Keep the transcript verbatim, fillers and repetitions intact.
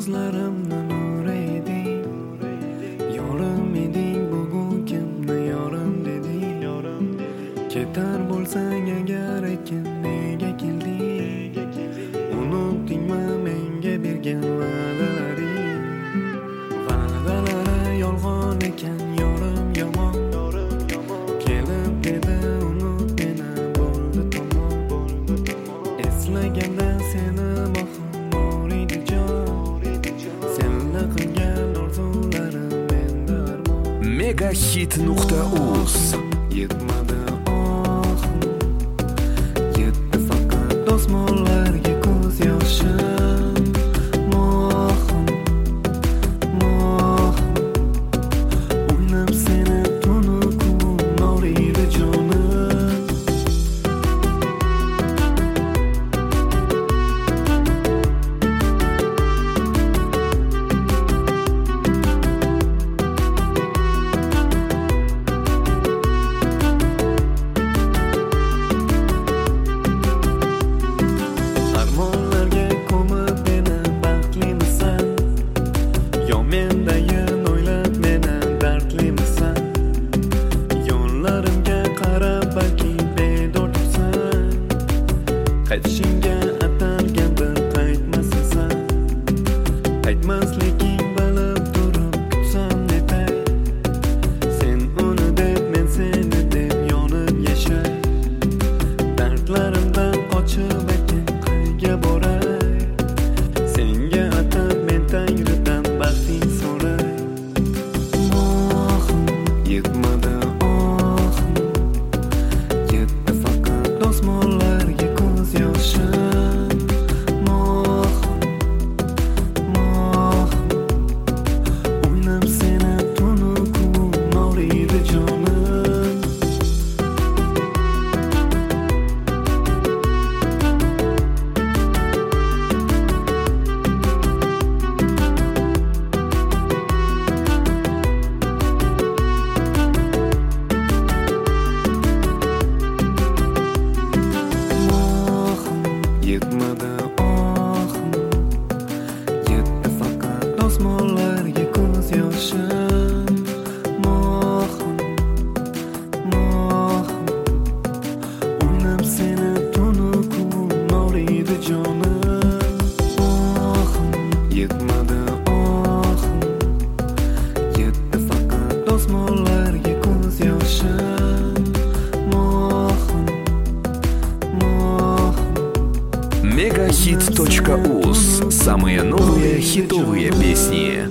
ko'zlarimni nuri eding, yorim eding, bugun kimni yorim deding. Ketar bo'lsang agar ekin nega kelding? Unutdingmi menga bergan va'dalaring? Va'dalari yolg'on ekan, yorim yomon. Kelib dedi unut meni, bo'ldi tamom. Eslaganda seni boqim bor edi jon, senga qilgan orzularim menda armon. Megahit nuqta uz Yetmadi ohim, yetdi faqat dosmonlarga ko'z yoshim. Mohim, mohim, o'ynab seni tunu kun noriydi jonim. Armonlarga ko'mib meni baxtlimisan? Yo mendayin o'ylab meni dardlimisan? Yo'llarimga qarab balki bedorsan, qaytishingga atalgandir qaytmasasan. Qaytmasliging bilib turib kutsam netay, sen uni deb men seni deb yonib yashay. Dardlarimdan qochib ekan qayga boray, senga atab men Tangridan baxting so'ray. Mohim, yetmadi ohim, yetdi faqat dosmonlarga ko'z yoshim. Mohim, mohim, o'ynab seni tunu kun noriydi jonim. Mohim, yetmadi ohim, yetdi faqat dosmonlarga ko'z yoshim. Mohim, mohim, o'ynab seni tunu kun noriydi jonim. Mohim, yetmadi ohim, yetdi faqat dosmonlarga ko'z yoshim. Mohim, mohim. Megahit точка уз. Самые новые хитовые песни.